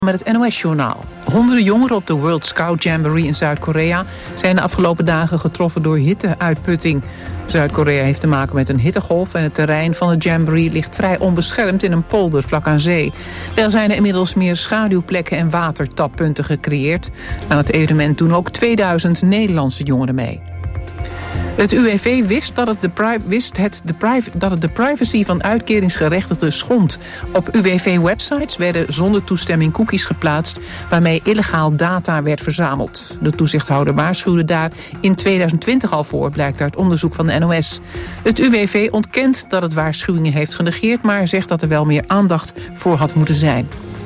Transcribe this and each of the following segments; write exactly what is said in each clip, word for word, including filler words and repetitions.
Met het N O S-journaal. Honderden jongeren op de World Scout Jamboree in Zuid-Korea zijn de afgelopen dagen getroffen door hitteuitputting. Zuid-Korea heeft te maken met een hittegolf en het terrein van de Jamboree ligt vrij onbeschermd in een polder vlak aan zee. Wel zijn er inmiddels meer schaduwplekken en watertappunten gecreëerd. Aan het evenement doen ook tweeduizend Nederlandse jongeren mee. Het U W V wist dat het de, pri- wist het de, pri- dat het de privacy van uitkeringsgerechtigden schond. Op U W V-websites werden zonder toestemming cookies geplaatst waarmee illegaal data werd verzameld. De toezichthouder waarschuwde daar in tweeduizend twintig al voor, blijkt uit onderzoek van de N O S. Het U W V ontkent dat het waarschuwingen heeft genegeerd, maar zegt dat er wel meer aandacht voor had moeten zijn.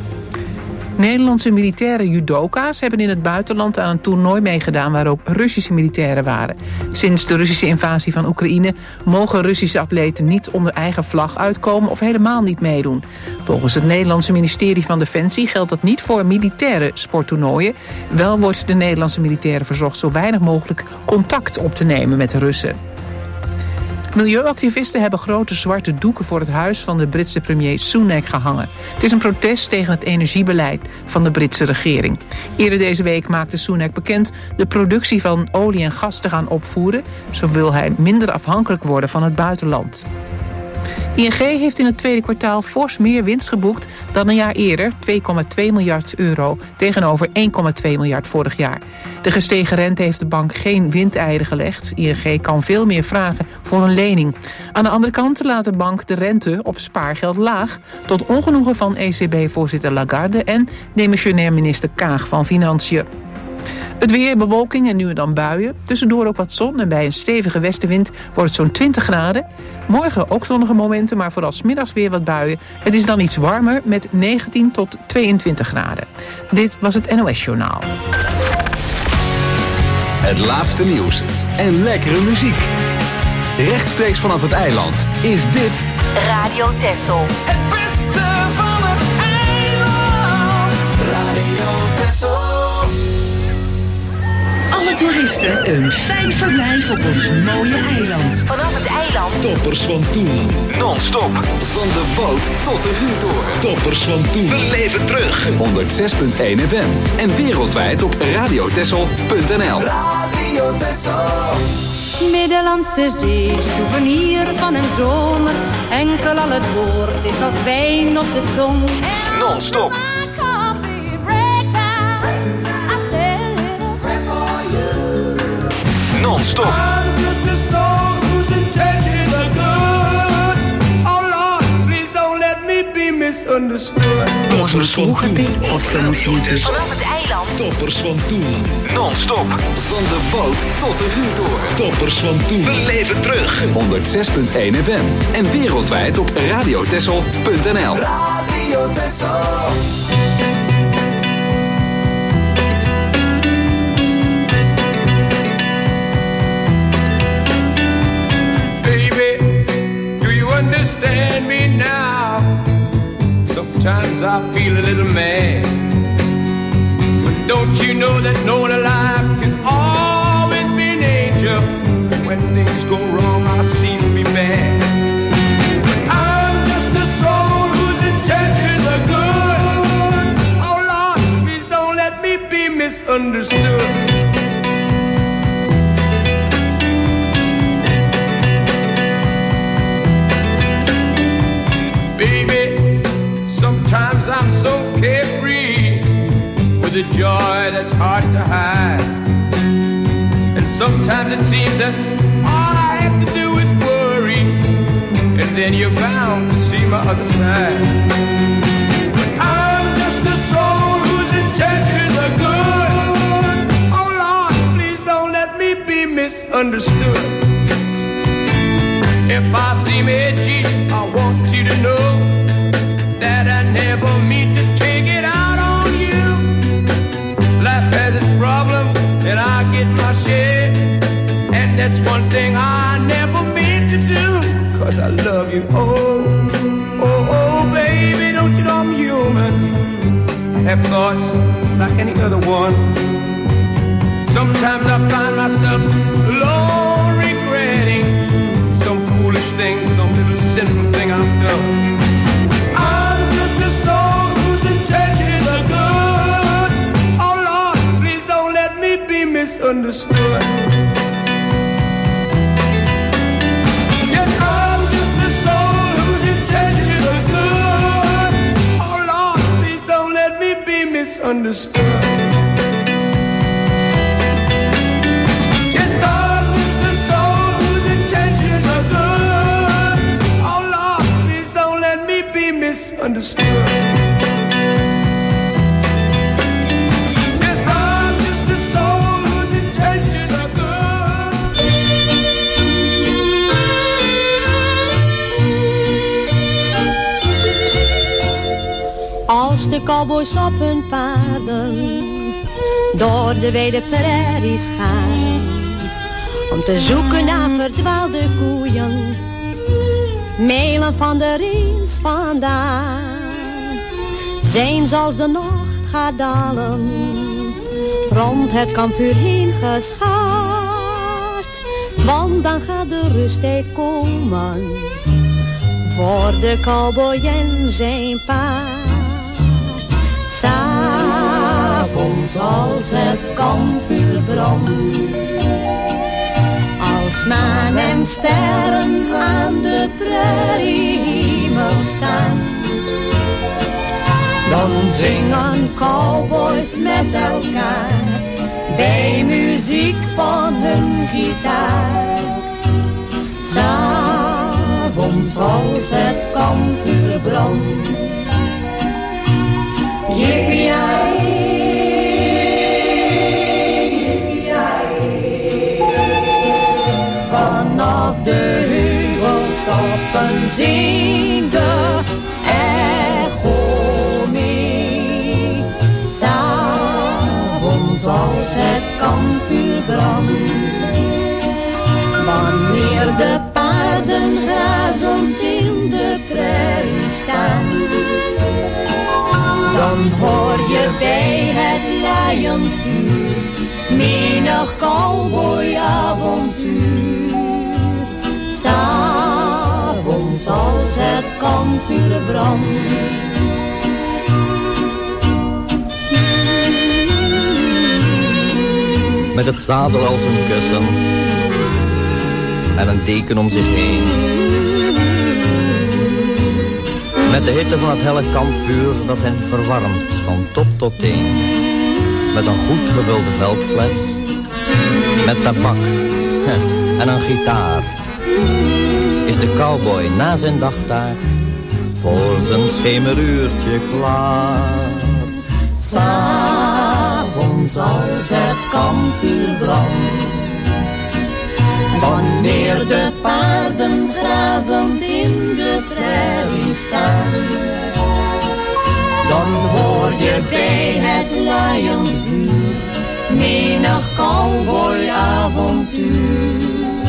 Nederlandse militaire judoka's hebben in het buitenland aan een toernooi meegedaan waar ook Russische militairen waren. Sinds de Russische invasie van Oekraïne mogen Russische atleten niet onder eigen vlag uitkomen of helemaal niet meedoen. Volgens het Nederlandse ministerie van Defensie geldt dat niet voor militaire sporttoernooien. Wel wordt de Nederlandse militairen verzocht zo weinig mogelijk contact op te nemen met de Russen. Milieuactivisten hebben grote zwarte doeken voor het huis van de Britse premier Sunak gehangen. Het is een protest tegen het energiebeleid van de Britse regering. Eerder deze week maakte Sunak bekend de productie van olie en gas te gaan opvoeren. Zo wil hij minder afhankelijk worden van het buitenland. I N G heeft in het tweede kwartaal fors meer winst geboekt dan een jaar eerder, twee komma twee miljard euro, tegenover één komma twee miljard vorig jaar. De gestegen rente heeft de bank geen windeieren gelegd. I N G kan veel meer vragen voor een lening. Aan de andere kant laat de bank de rente op spaargeld laag, tot ongenoegen van E C B-voorzitter Lagarde en demissionair minister Kaag van Financiën. Het weer, bewolking en nu en dan buien. Tussendoor ook wat zon en bij een stevige westenwind wordt het zo'n twintig graden. Morgen ook zonnige momenten, maar vooral 's middags weer wat buien. Het is dan iets warmer met negentien tot tweeëntwintig graden. Dit was het N O S-journaal. Het laatste nieuws en lekkere muziek. Rechtstreeks vanaf het eiland is dit Radio Texel. Het beste van het eiland. Radio Texel. Alle toeristen een fijn verblijf op ons mooie eiland. Vanaf het eiland. Toppers van toen. non-stop van de boot tot de vuurtoren. Toppers van toen. We leven terug. honderdzes komma één F M en wereldwijd op radiotessel punt n l. Radio Texel. Middellandse Zee, souvenir van een zomer. Enkel al het woord is als wijn op de tong. Non-stop. Non-stop. I'm just a soul whose intentions are good. Oh Lord, please don't let me be misunderstood. Toppers van toen. Vanaf het eiland. Toppers van toen. Non-stop van de boot tot de vuurtoren. Toppers van toen. We leven terug. honderdzes komma één F M en wereldwijd op radiotessel punt n l. Radio Texel. Understand me now. Sometimes I feel a little mad, but don't you know that knowing a life can always be an angel? When things go wrong, I seem to be bad. But I'm just a soul whose intentions are good. Oh Lord, please don't let me be misunderstood. Sometimes I'm so carefree with a joy that's hard to hide. And sometimes it seems that all I have to do is worry, and then you're bound to see my other side. But I'm just a soul whose intentions are good. Oh Lord, please don't let me be misunderstood. If I seem edgy, I want you to know that I never mean to take it out on you. Life has its problems, and I get my share. And that's one thing I never meant to do, 'cause I love you. Oh, oh, oh, baby, don't you know I'm human? I have thoughts like any other one. Sometimes I find myself alone regretting some foolish thing, some little sinful thing I've done. A soul whose intentions are good. misunderstood. Yes, I'm just a soul whose intentions are good. Oh Lord, please don't let me be misunderstood. Yes, I'm just a soul whose intentions are good. Oh Lord, please don't let me be misunderstood. Als de cowboys op hun paarden door de wijde prairies gaan, om te zoeken naar verdwaalde koeien, mijlen van de reens vandaan, zijn ze als de nacht gaat dalen, rond het kampvuur heen geschaard, want dan gaat de rusttijd komen voor de cowboy en zijn paard. S'avonds als het kampvuur brandt, als maan en sterren aan de prairiehemel staan, dan zingen cowboys met elkaar bij muziek van hun gitaar. S'avonds als het kampvuur brandt, yippie-yay, yippie-yay. Vanaf de heuveltoppen zingt de echo mee. S'avonds als het kampvuur brandt, wanneer de paarden grazend in de prairie staan, dan hoor je bij het laaiend vuur menig cowboyavontuur. S'avonds als het kampvuur brandt, met het zadel als een kussen en een deken om zich heen, met de hitte van het helle kampvuur dat hen verwarmt van top tot teen, met een goed gevulde veldfles, met tabak en een gitaar, is de cowboy na zijn dagtaak voor zijn schemeruurtje klaar. S'avonds als het kampvuur brandt, wanneer de paarden grazend in de prairie staan, dan hoor je bij het laaiend vuur menig cowboyavontuur.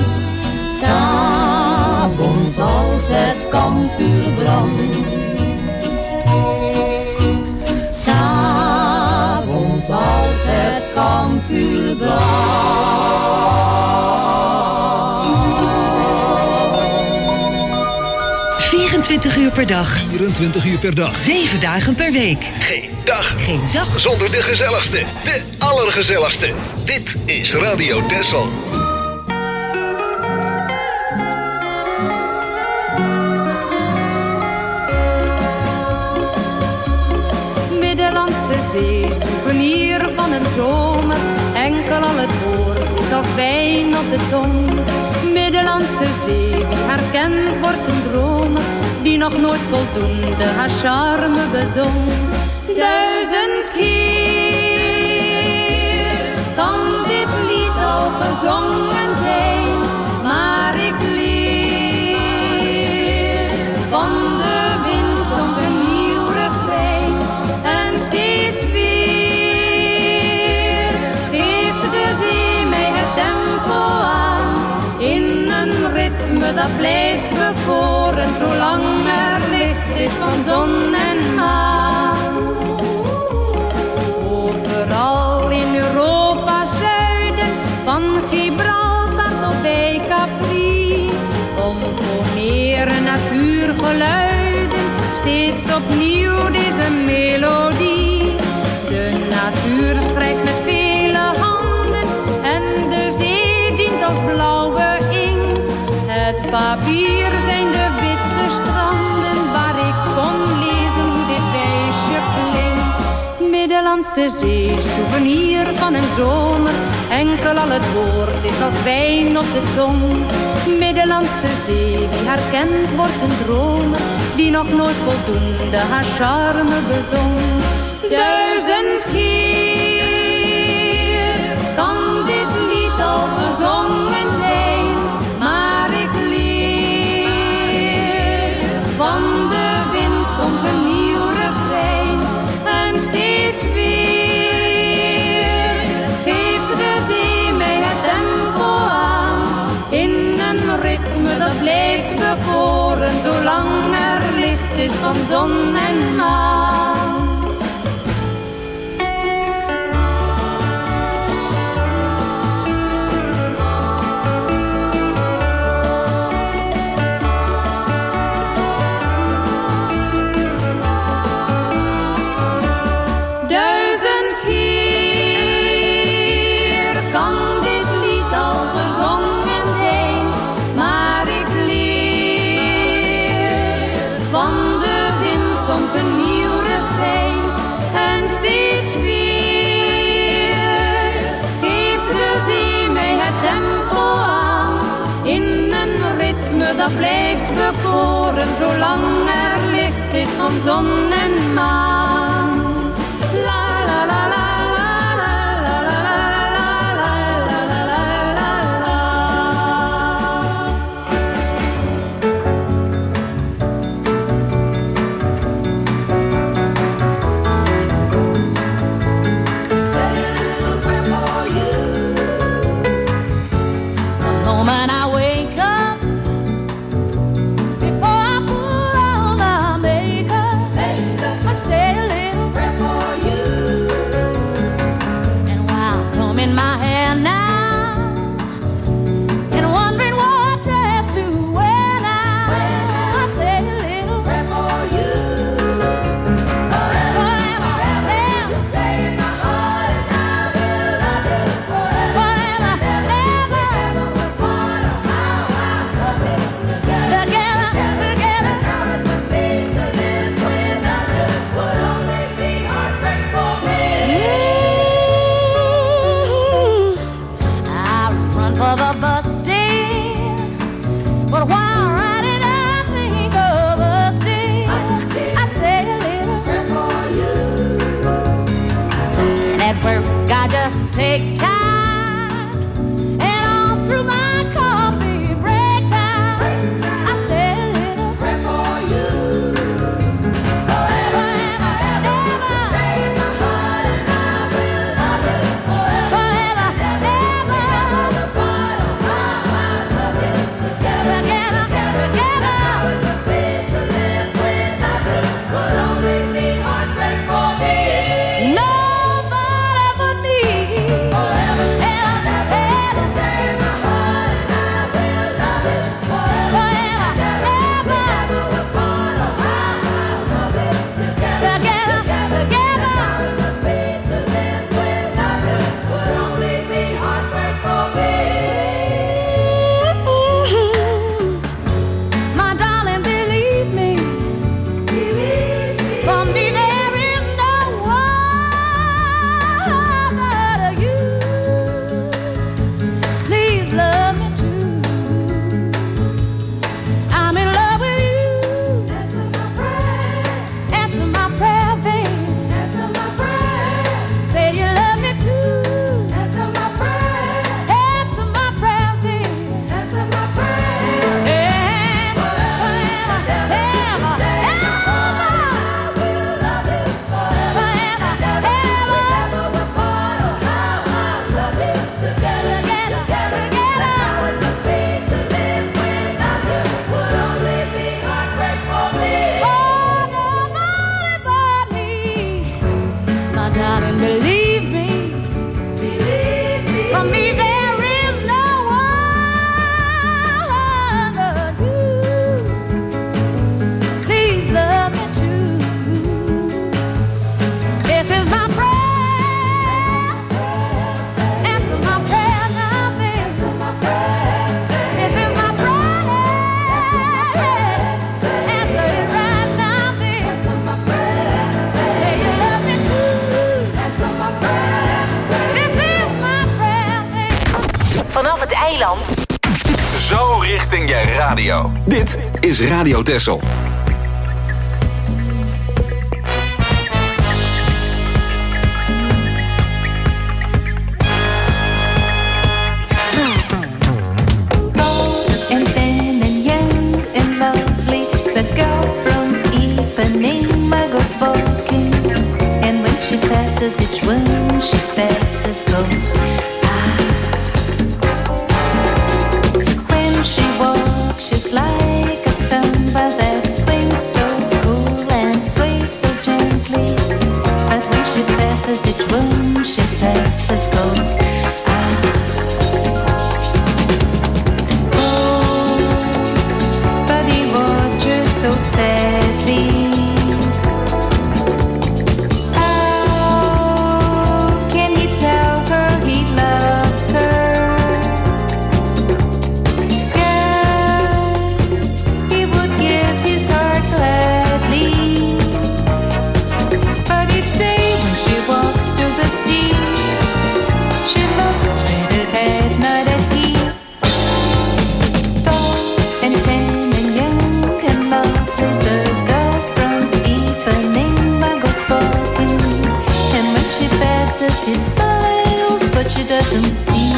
S'avonds als het kampvuur brandt, s'avonds als het kampvuur brandt. vierentwintig uur per dag. vierentwintig uur per dag. zeven dagen per week. Geen dag. Geen dag zonder de gezelligste. De allergezelligste. Dit is Radio Texel. Middellandse Zee, souvenir van een zomer. Enkel al het woord is als wijn op de tong. Middellandse Zee, wie haar kent wordt een dromer, die nog nooit voldoende haar charme bezong. Duizend keer kan dit lied al gezongen zijn, maar ik leer van de wind soms een nieuw refrein. En steeds weer geeft de zee mij het tempo aan, in een ritme dat blijft bekoren, zolang er licht is van zon en maan. Overal in Europa's zuiden, van Gibraltar tot bij Capri, componeren natuurgeluiden steeds opnieuw deze melodie. De natuur schrijft met vele handen Middellandse Zee, souvenir van een zomer. Enkel al het woord is als wijn op de tong. Middellandse Zee, wie haar kent wordt een dromer, die nog nooit voldoende haar charme bezong. Duizend keer kan dit lied al gezongen zijn, maar ik leer van de wind soms een nieuw refrein. En steeds weer geeft de zee mij het tempo aan, in een ritme dat blijft bekoren, zolang er licht is van zon en maan. Dat blijft bekoren, zolang er licht is van zon en maan. La la la la. eiland. Zo richting je radio. Dit is Radio Texel. Each one she passes goes ah. When she walks, she's like a samba that swings so cool and sways so gently. But when she passes, each one she passes goes ah. Oh, but he watches so sadly. She smiles, but she doesn't see.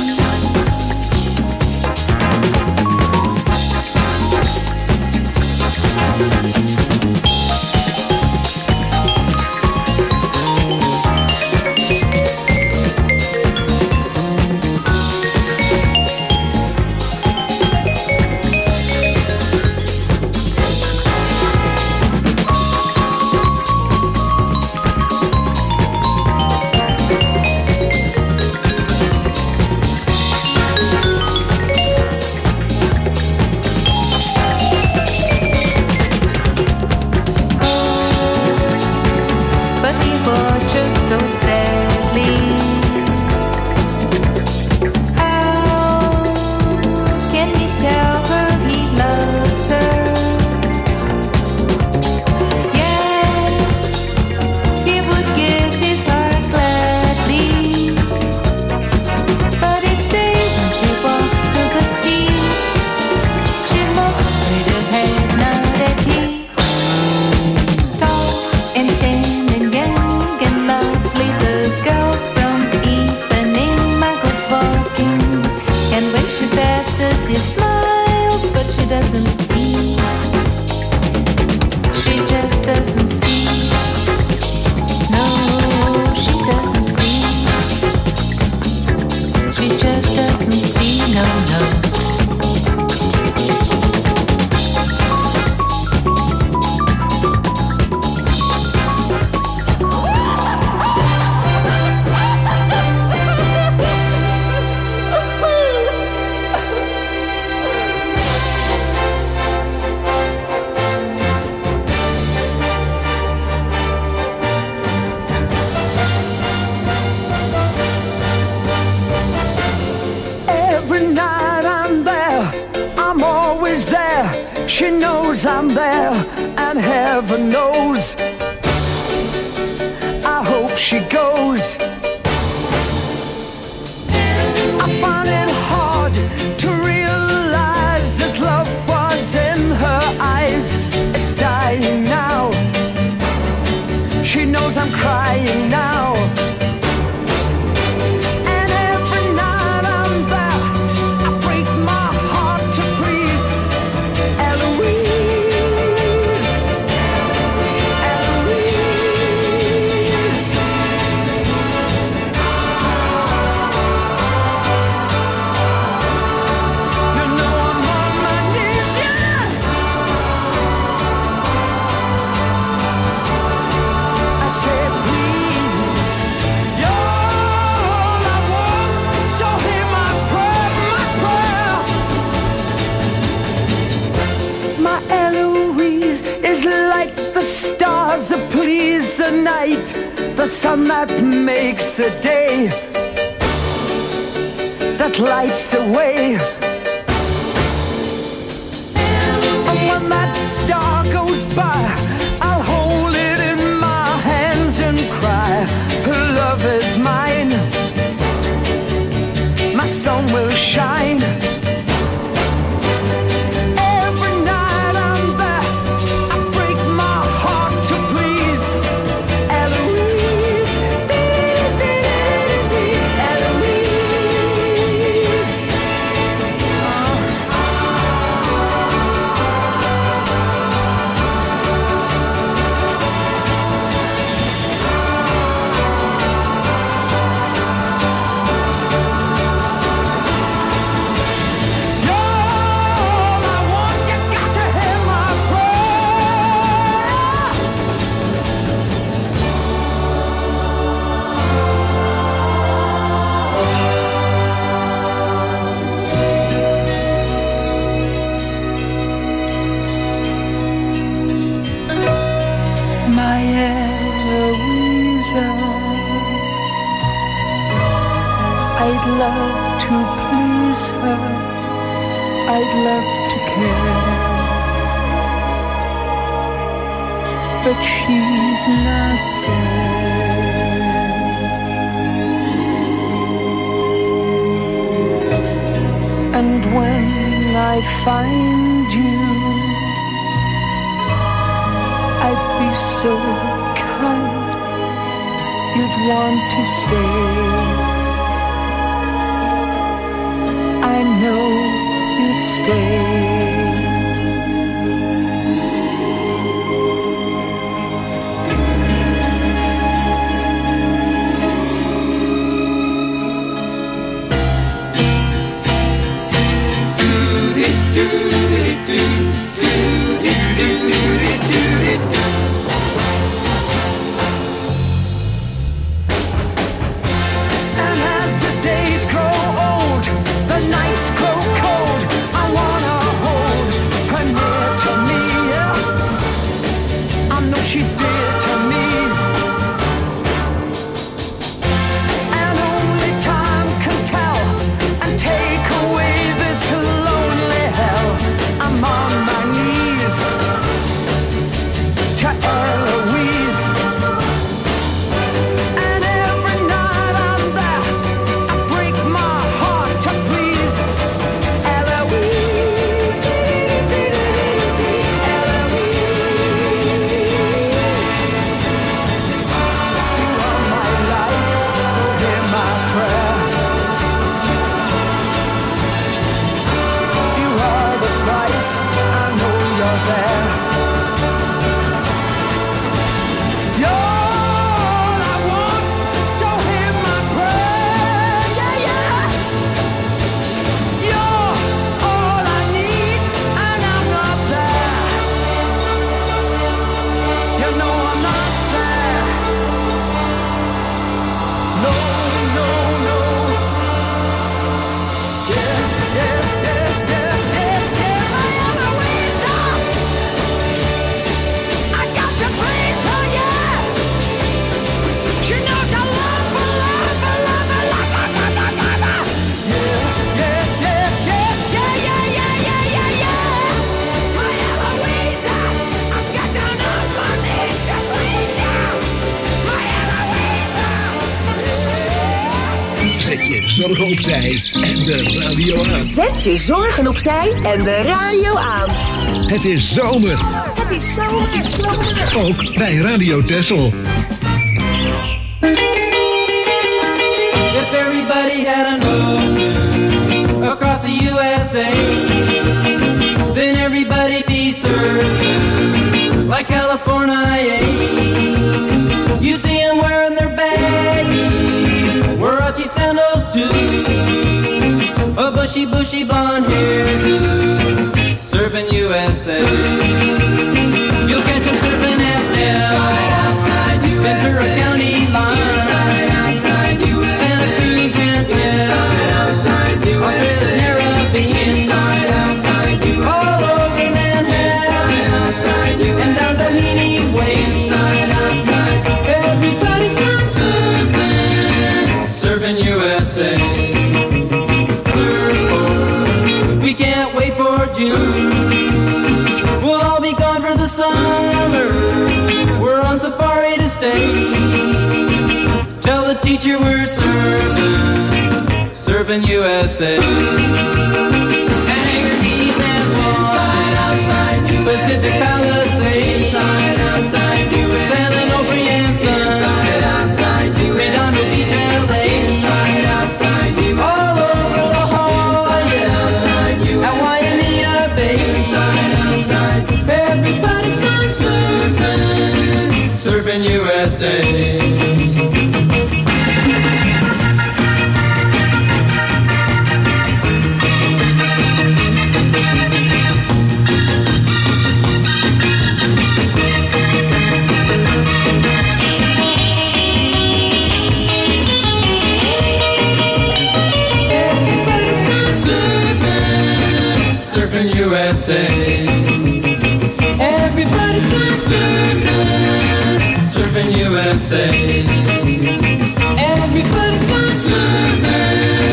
She knows I'm there, and heaven knows I hope she goes. I find it hard to realize that love was in her eyes. It's dying now. She knows I'm crying now. That please the night, the sun that makes the day, that lights the way. And when that star goes by, I'll hold it in my hands and cry, her love is mine, my sun will shine. I'd love to please her, I'd love to care, but she's not there. And when I find you, I'd be so kind, you'd want to stay. I know you'd stay. And as the days grow old, the nights grow cold, I wanna hold her near to me, yeah. I know she's dear to me, and only time can tell and take away this lonely hell. I'm on my knees to Eloise, and every night I'm there, I break my heart to please Eloise, Eloise. You are my life, so hear my prayer. You are the price, I know you're there. You're all I want, so hear my prayer, yeah, yeah. You're all I need, and I'm not there. You know I'm not there. No, no, no. Yeah, yeah, yeah, yeah, yeah, yeah. My Eloise, I got to please her, yeah. She knows I love her, love her, love her, love her, love her, love her. Yeah, yeah, yeah, yeah, yeah, yeah, yeah, yeah, yeah, yeah. My Eloise, I've got down on my knees to please you. My Eloise, Zet je zorgen opzij en de radio aan. Zet je zorgen opzij en de radio aan. Het is zomer, Het is zomer, het is zomer. ook bij Radio Texel. If everybody had an ocean across the U S A, then everybody'd be served like California. You'd see them wearing their baggies, Warachi sandals too, a bushy, bushy blonde hairdo, serving U S A. You'll catch them surfing at Nell, Ventura County line, Santa Cruz and Twin, Australia's Caribbean, all over Manhattan, and down Doheny Way. Everybody's gone surfing, surfing U S A. We can't wait for June. We'll all be gone for the summer. We're on safari to stay. Tell the teacher we're surfing, surfing U S A. Hangar Keys and Swan, Pacific Palisades, inside, outside U S A. San Onofre and Sun, inside, outside U S A. Redondo Beach, L A, inside, outside U S A. All over La Jolla, inside, outside U S A. At Waimea Bay, inside, outside. Everybody's gone surfing, surfing U S A. Surfing U S A. Everybody's gone surfing, surfing U S A. Everybody's gone surfing,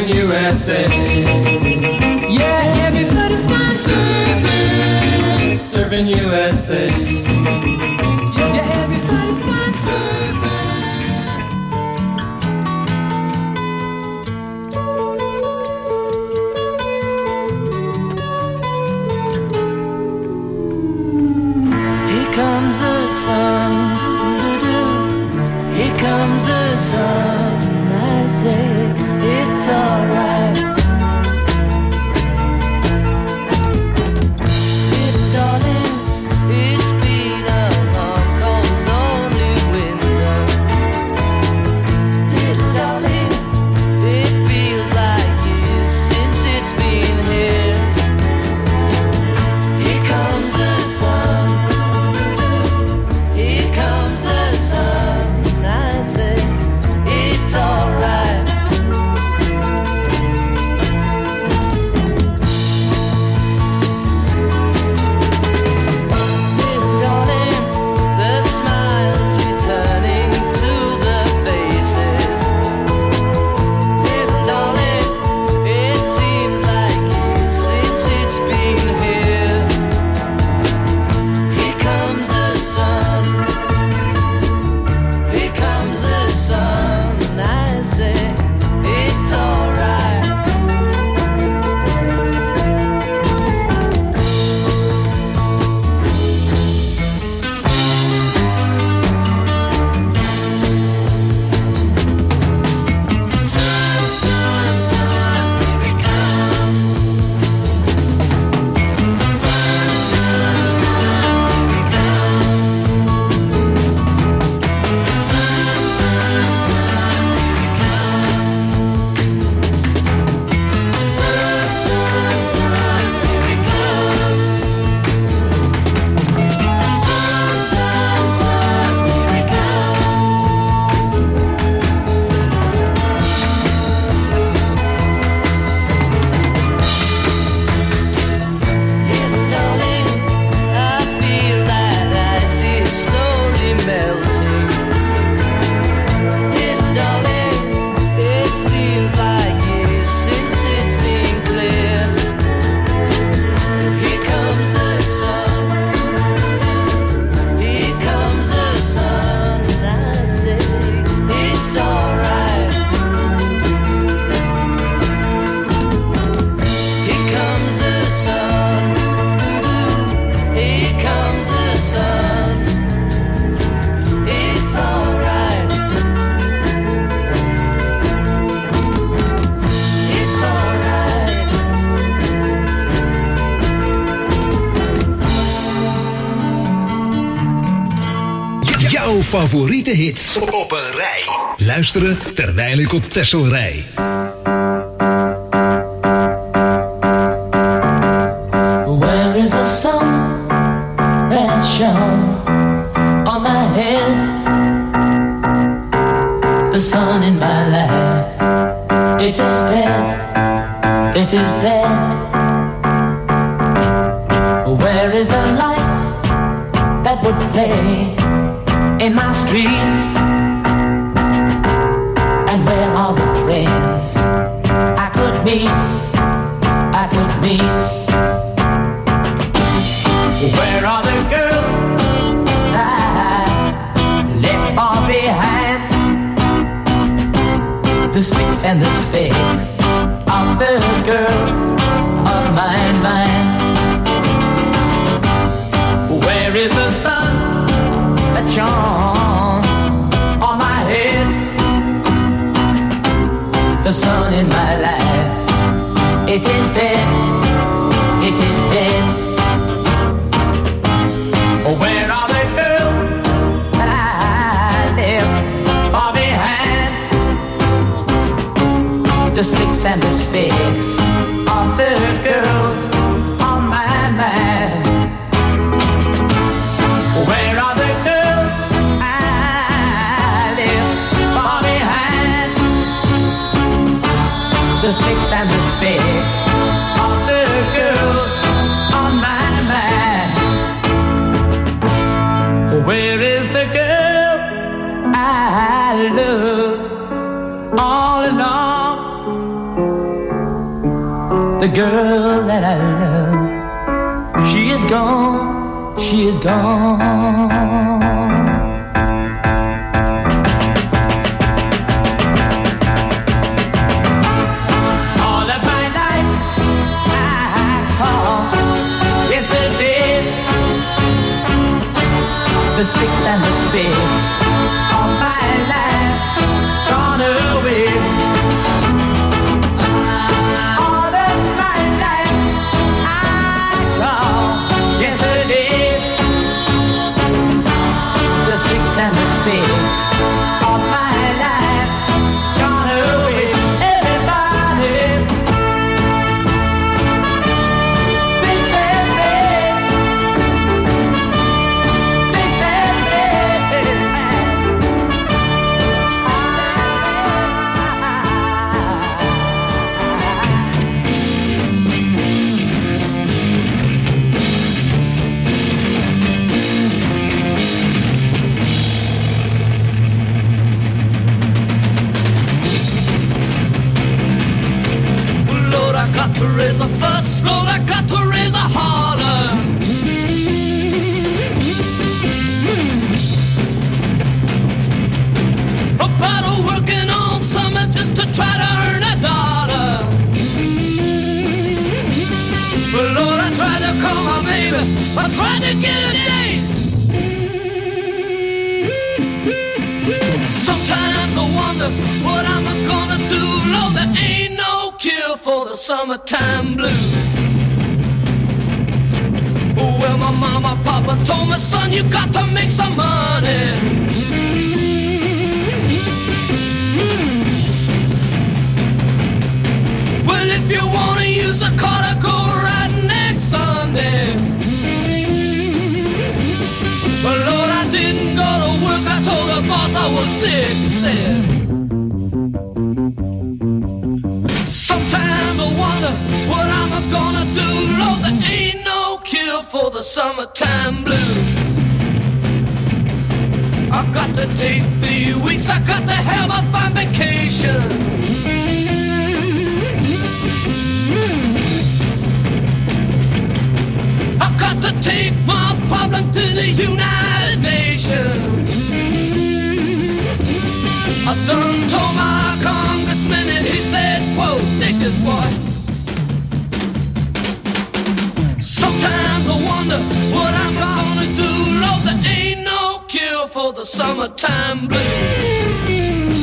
Surfing U S A. Yeah, everybody's gone surfing, surfing U S A. Yeah, everybody's gone surfing. Here comes the sun, doo-doo. Here comes the sun, I say it's alright. Little darling, it's been a long, cold, lonely winter. Little darling, it feels like years since it's been here. Here comes the sun, here comes the sun, I say it's alright. Little darling, the smiles returning to the faces. Little darling, it seems like years since it's been here. Here comes the sun, here comes the sun, I say it's alright. Sun, sun, sun, here it comes. Sun, sun, sun, here it comes. Sun, sun, sun, here it comes. Sun, sun, sun, here it comes. Sun, sun, sun, here it Little darling, I feel that ice is slowly melting. Little darling, it seems like years since it's been clear. Here comes the sun, here comes the sun, I say it's alright. Here comes the sun, here comes the sun, it's alright. It's alright. Jouw favoriete hits op een rij. Luisteren terwijl ik op Texel rij. Where is the sun that shone on my head? The sun in my life, it is dead, it is dead. Where is the light that would play in my streets? And where are the friends I could meet, I could meet? Where are the girls I left far behind? The spicks and the specks of the girls on my mind. Where is the sun that shone on my head? The sun in my life, it is dead, it is dead. Where are the girls that I left far behind? The spicks and the specks of the girls on my mind. Where are the girls I left far behind? The spicks and the specks of the girls on my mind. Where is the girl I love all along? the girl that I love. She is gone, she is gone. All of my life I call yesterday. The sticks and the spits of my life gone away. All of my life I call yesterday. The sticks and the spits of my life gone away. Everybody, spits and spits, spits and Lord, I got to raise a fuss. Lord, I got to raise a holler. About a working on something just to try to earn a dollar. But Lord, I tried to call my baby. I tried to get a date. Sometimes I wonder what I'm gonna do. Lord, there ain't no cure for the summertime blues. Well, my mama, papa told me, son, you got to make some money. Well, if you wanna use a car to go right next Sunday. But Lord, I didn't go to work. I told the boss I was sick. He said, sometimes I wonder what I'm gonna do. Lord, there ain't no cure for the summertime blues. I got to take the weeks. I got to have up on vacation. I got to take my problem to the United Nations. I done told my congressman and he said, whoa, take this boy. Sometimes I wonder what I'm gonna do. Lord, there ain't no cure for the summertime blues.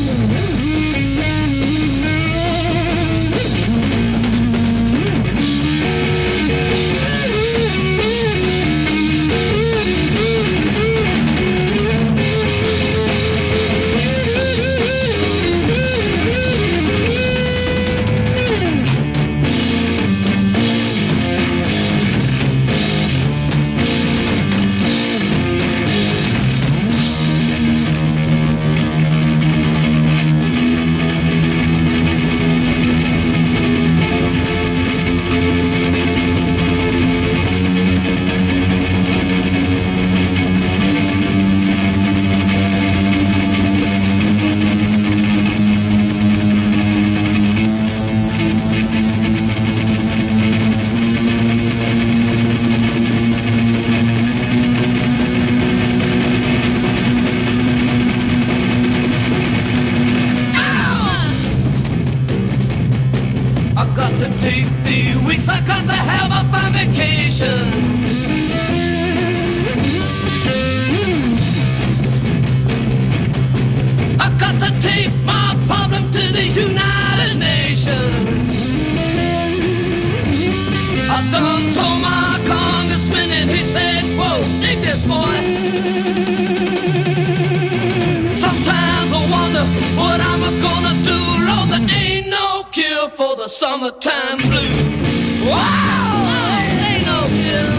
Summertime blues. Wow, ain't no cure.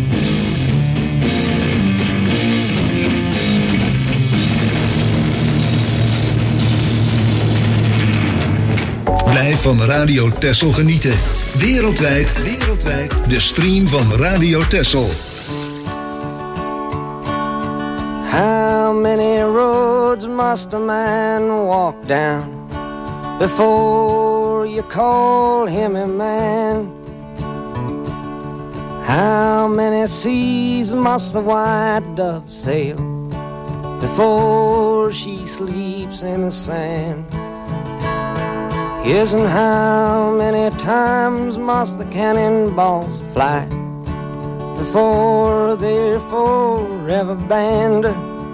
Blijf van Radio Texel genieten. Wereldwijd, wereldwijd. De stream van Radio Texel. How many roads must a man walk down before you call him a man. How many seas must the white dove sail before she sleeps in the sand? Yes, and how many times must the cannonballs fly before they're forever banned?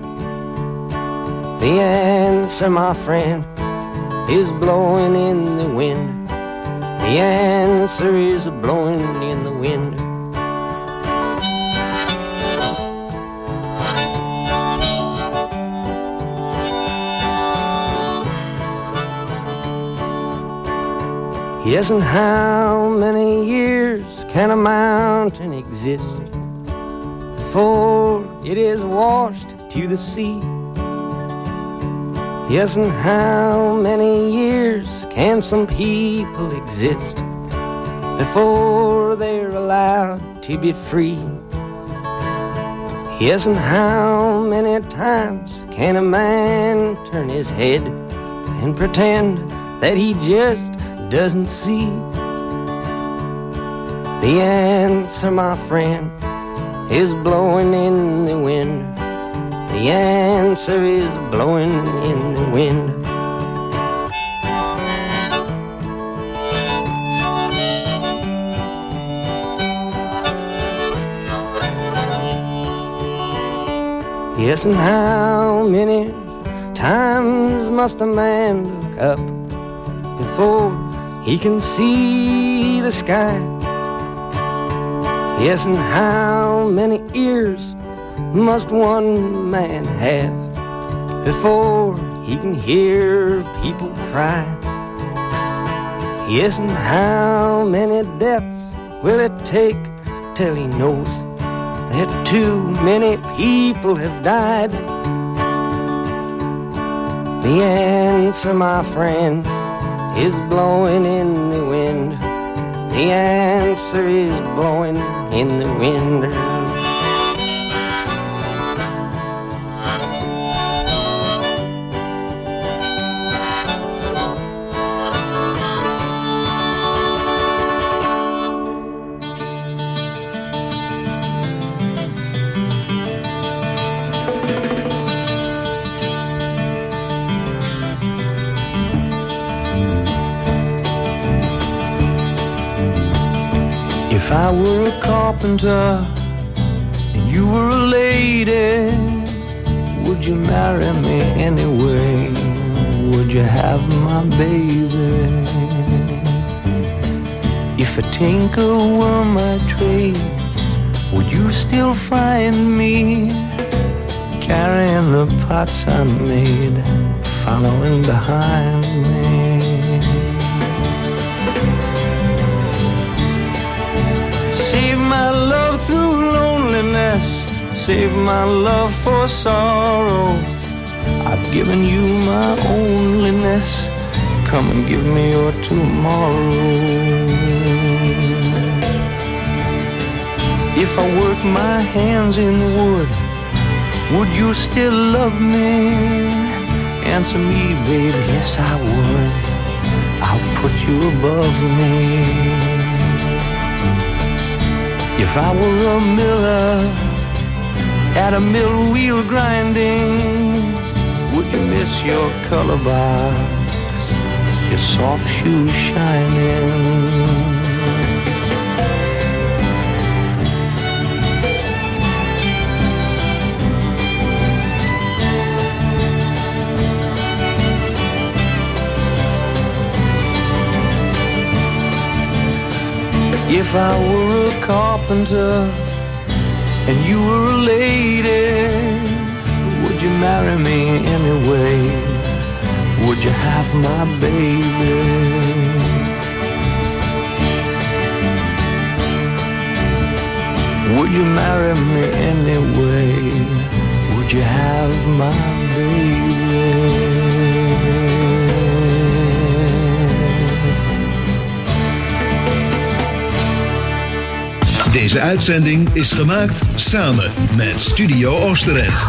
The answer, my friend, is blowing in the wind. The answer is blowing in the wind. Yes, and how many years can a mountain exist before it is washed to the sea? Yes, and how many years can some people exist before they're allowed to be free? Yes, and how many times can a man turn his head and pretend that he just doesn't see? The answer, my friend, is blowing in the wind. The answer is blowing in the wind. Yes, and how many times must a man look up before he can see the sky? Yes, and how many ears must one man have before he can hear people cry? Yes, and how many deaths will it take till he knows that too many people have died? The answer, my friend, is blowing in the wind. The answer is blowing in the wind. If I were a carpenter and you were a lady, would you marry me anyway? Would you have my baby? If a tinker were my trade, would you still find me carrying the pots I made, following behind me? Save my love through loneliness, save my love for sorrow. I've given you my onlyness, come and give me your tomorrow. If I work my hands in wood, would you still love me? Answer me, baby, yes I would. I'll put you above me. If I were a miller at a mill wheel grinding, would you miss your color box, your soft shoes shining? If I were a carpenter and you were a lady, would you marry me anyway? Would you have my baby? Would you marry me anyway? Would you have my baby? Deze uitzending is gemaakt samen met Studio Oosterend.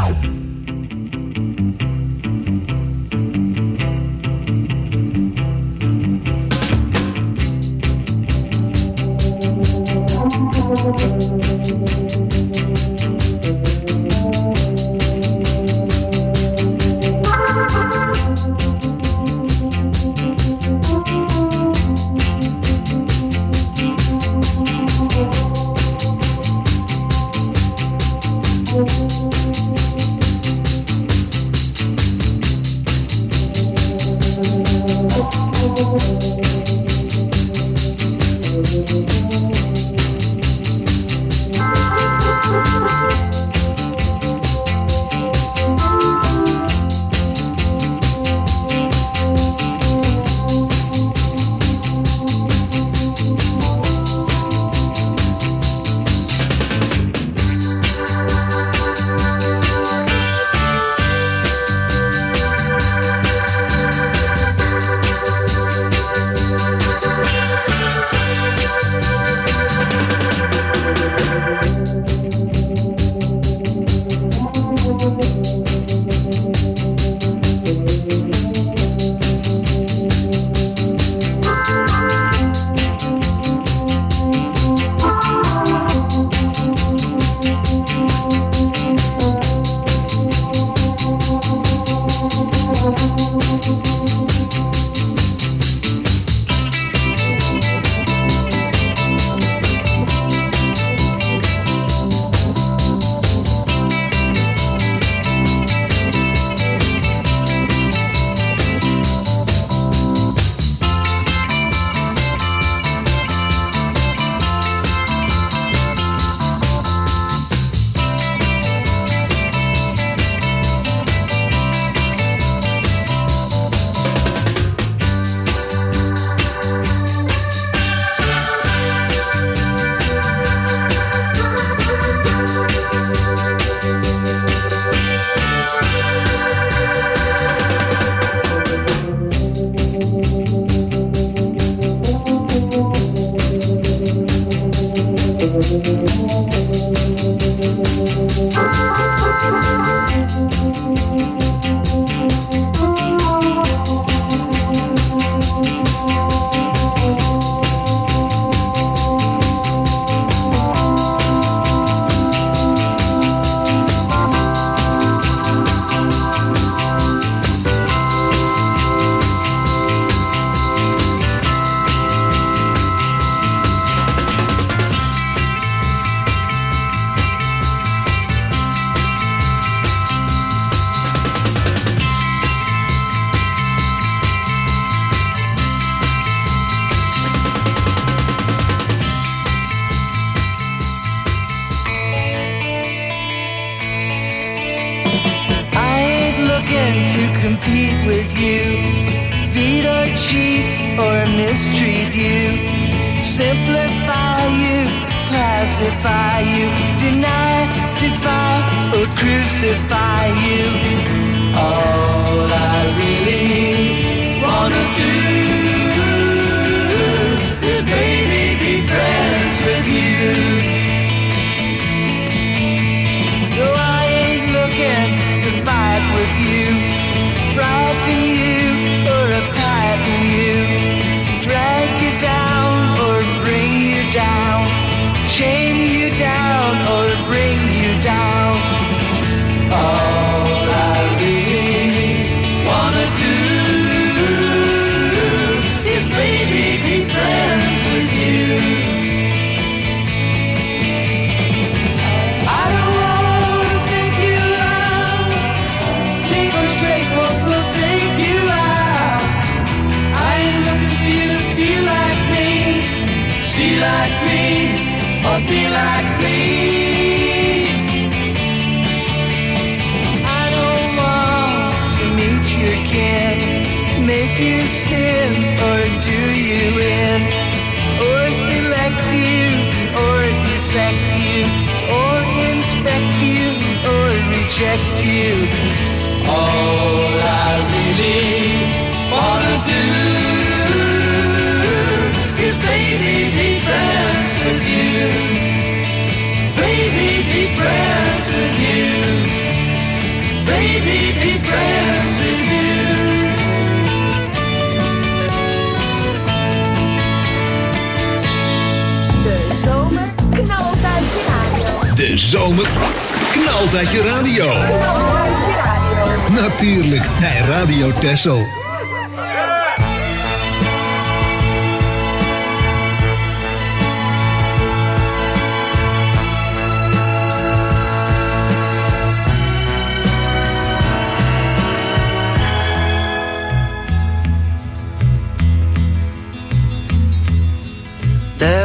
De zomer knalt uit je radio. Knalt uit je radio. Natuurlijk, bij Radio Texel.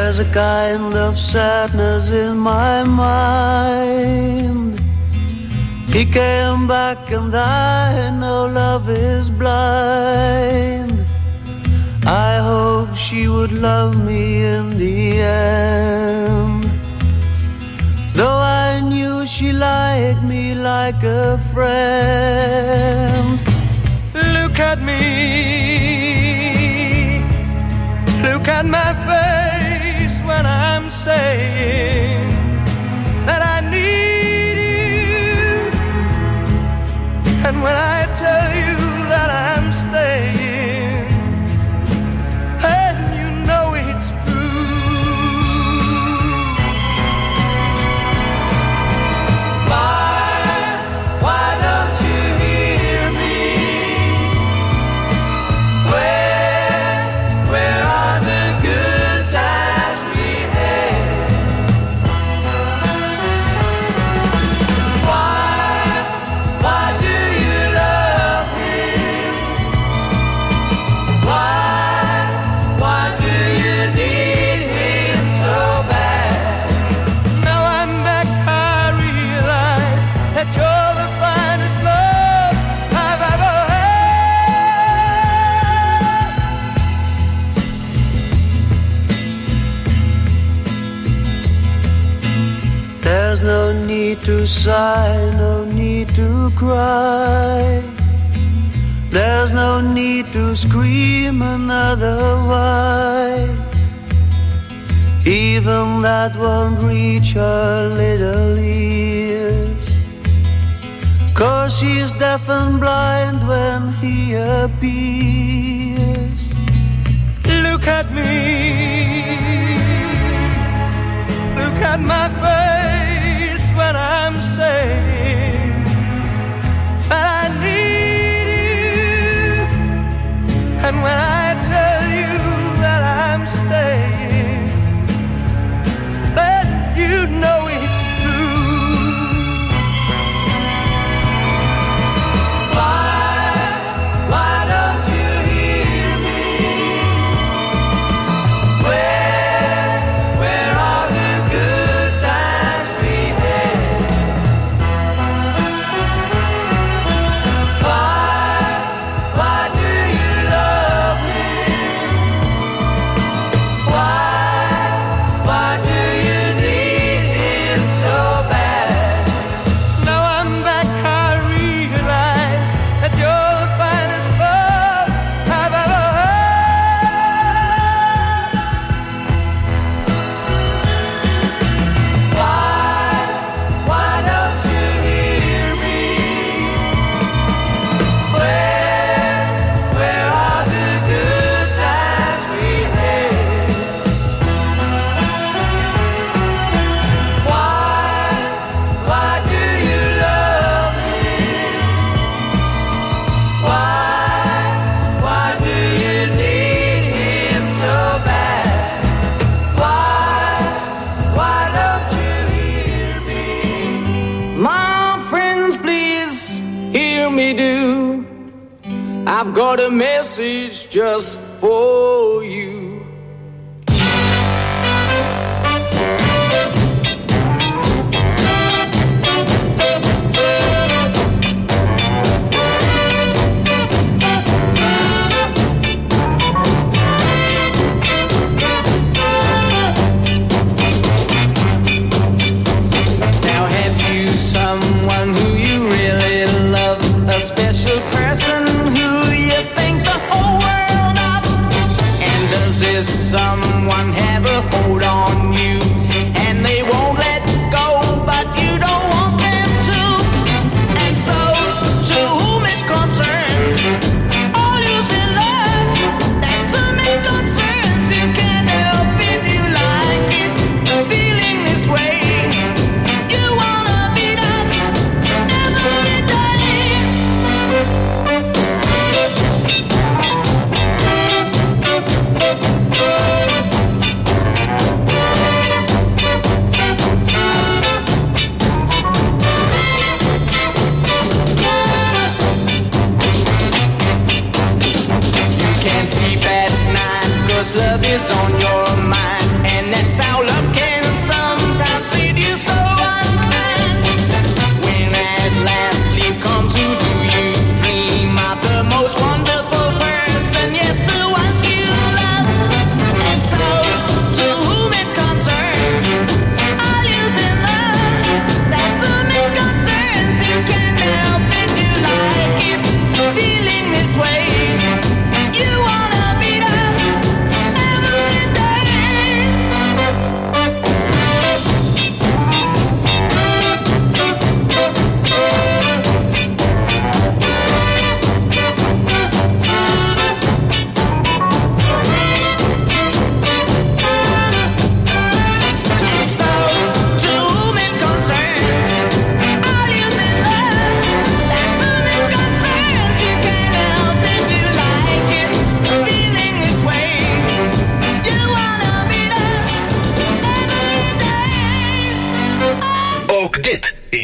There's a kind of sadness in my mind. He came back and I know love is blind. I hope she would love me in the end. Though I knew she liked me like a friend. Look at me, look at my face when I'm saying that I need you, and when I tell you that I'm staying, and you know it's true. Why, why don't you hear me? Where, where are the good times we had? Why, why do you love me? Why, why do you need him so bad? Now I'm back, I realize that you're the finest love I've ever had. There's no need to sigh, no need to cry. There's no need to scream another why. Even that won't reach her little ears, 'cause she's deaf and blind when he appears. Look at me, look at my face when I'm saying that I need you, and when I tell you that I'm staying, then you know it's true. Why, why don't you hear me? Where, where are the good times we had? Why, why do you love me? Why, why do you need him so bad? Now I'm back, I realize that you're the finest love I've ever had. Why, why don't you hear me? Where, where are the good times we had? Why, why do you love me? Why, why do you need him so bad? Why, why don't you hear me? My friends, please hear me do. I've got a message just for you. Now have you someone who you really love, a special person who you think the whole world of? And does this someone have a hold on you, and they won't let go, but you don't want them to? And so, to whom it concerns, all you in love, that's whom it concerns. You can't help it, you like it, feeling this way. You wanna beat up every day. You can't sleep at night, 'cause love is on your mind, and that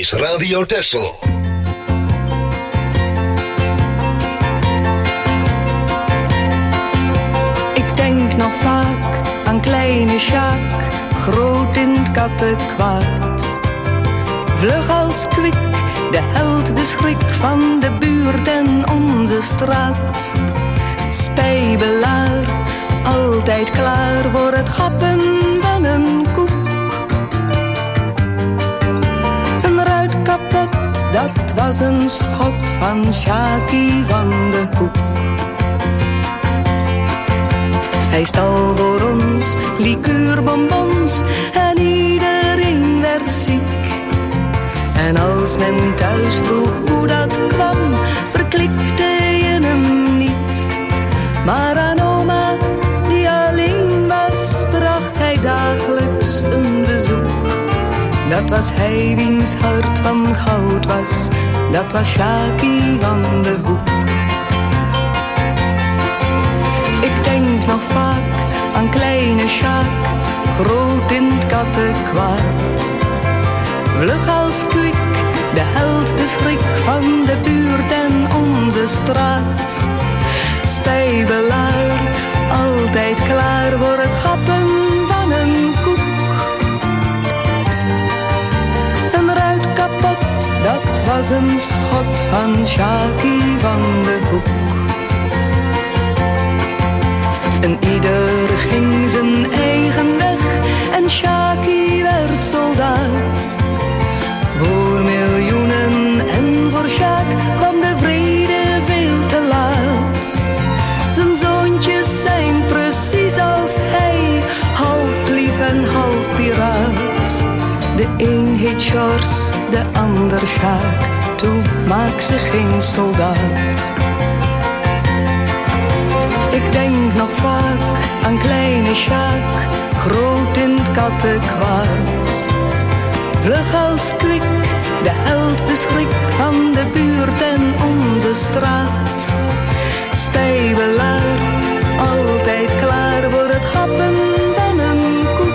is Radio Texel. Ik denk nog vaak aan kleine Sjaak, groot in het kattenkwaad. Vlug als kwik, de held, de schrik van de buurt en onze straat. Spijbelaar, altijd klaar voor het gappen van een koek. Een ruit kapot, dat was een schot van Sjaakie van de Hoek. Hij stal voor ons liqueurbonbons en iedereen werd ziek. En als men thuis vroeg hoe dat kwam, verklikte je hem niet. Maar aan oma, die alleen was, bracht hij dagelijks een bezoek. Dat was hij wiens hart van goud was, dat was Sjaakie van de Hoek. Ik denk nog vaak aan kleine Sjaak, groot in het kattenkwaad. Vlug als kwik, de held, de schrik van de buurt en onze straat. Spijbelaar, altijd klaar voor het gappen van een koek. Een ruit kapot, dat was een schot van Sjaakie van de Hoek. En ieder ging zijn eigen weg en Sjaakie werd soldaat. Voor miljoenen en voor Sjaak kwam de vrede veel te laat. Zijn zoontjes zijn precies als hij, half lief en half piraat. De een heet Sjors, de ander Sjaak, toe maak ze geen soldaat. Ik denk nog vaak aan kleine Sjaak, groot in het kattenkwaad. Vlug als kwik, de held, de schrik van de buurt en onze straat. Spijbelaar, altijd klaar voor het gappen van een koek.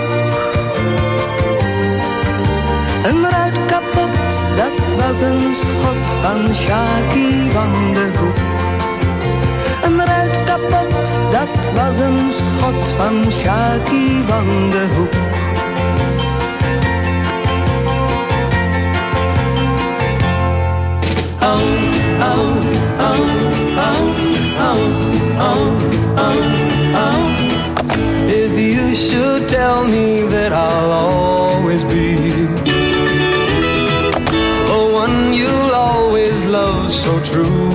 Een ruit kapot, dat was een schot van Sjaakie van de Hoek. Een ruit kapot, dat was een schot van Sjaakie van de Hoek. Oh, oh, oh, oh, oh, oh, oh, oh. If you should tell me that I'll always be the one you'll always love so true,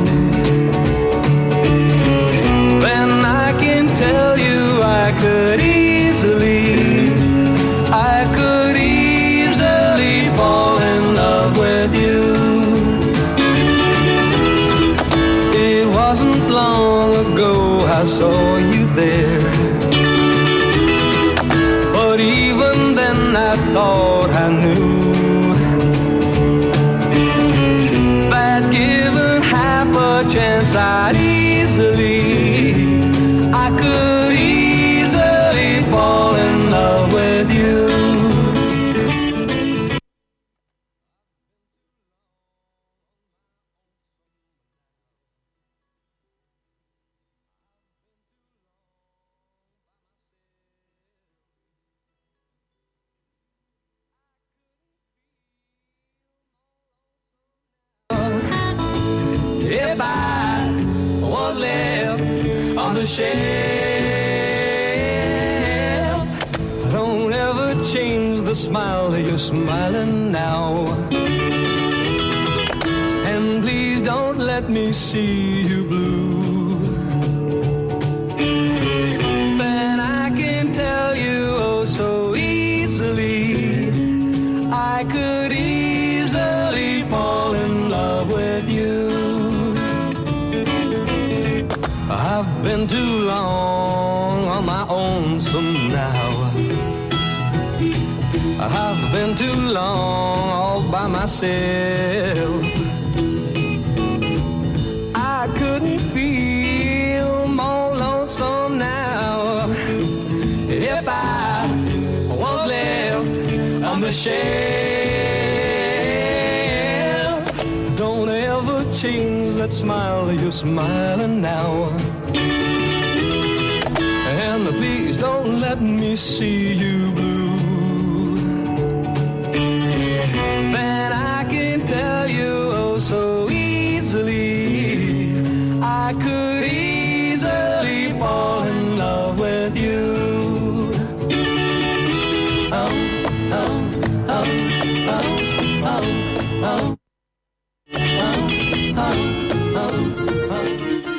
then I can tell you I could easily, I could easily fall in love with you. Long ago I saw you there, but even then I thought I knew that given half a chance I'd easily, I could easily fall in love with you. If I was left on the shelf, don't ever change the smile that you're smiling now. And please don't let me see you blue. Then I can tell you oh so easily, I could easily fall in love with you. I've been too long on my own, so now I've been too long all by myself. I couldn't feel more lonesome now if I was left on the shelf. smile, you're smiling now. And please don't let me see you blue. Then I can tell you oh so easily, I could easily fall in love with you. Oh, oh, oh, oh, oh, oh, oh, oh, oh, oh.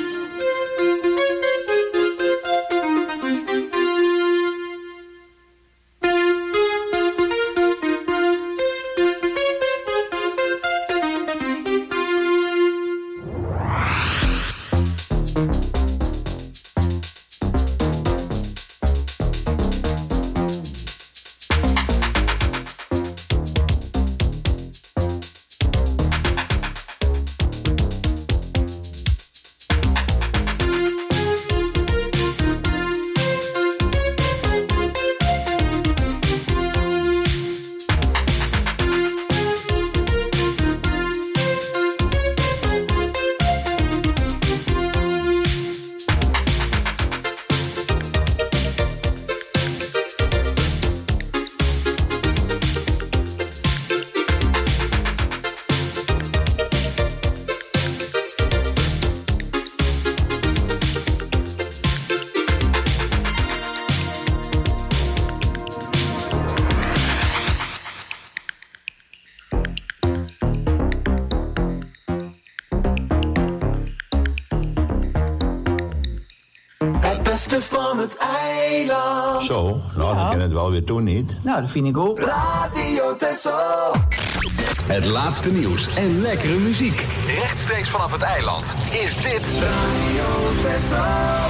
beste van het eiland. Zo, nou dan kan het wel weer doen, niet? Nou, dat vind ik ook. Radio Texel. Het laatste nieuws en lekkere muziek. Rechtstreeks vanaf het eiland is dit Radio Texel.